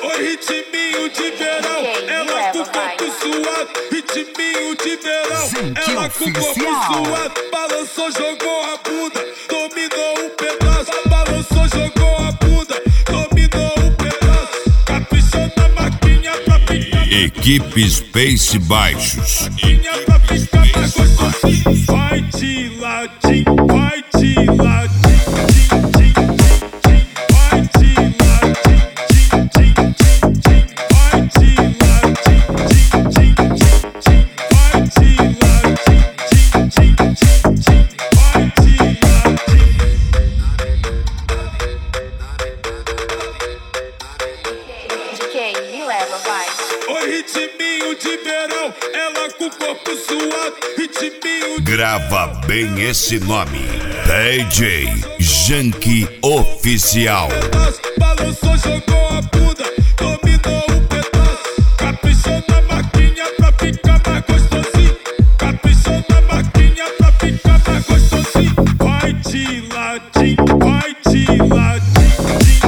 Ritminho de verão, ela com o corpo suado. Ritminho de verão, ela com o corpo suado. Balançou, jogou a bunda, dominou um pedaço. Balançou, jogou a bunda, dominou um pedaço. Caprichou na maquinha pra ficar. Equipe Space Baixos. Pra ficar mais gostosinho. Vai de ladinho, vai de ladinho. Ritminho de verão, ela com o corpo suado. Ritminho de... Grava bem esse nome: DJ Janky Oficial. Balançou, jogou a bunda, dominou um pedaço. Caprichou na maquinha pra ficar mais gostosinho. Caprichou na maquinha pra ficar mais gostosinho. Vai de ladinho, vai de ladinho.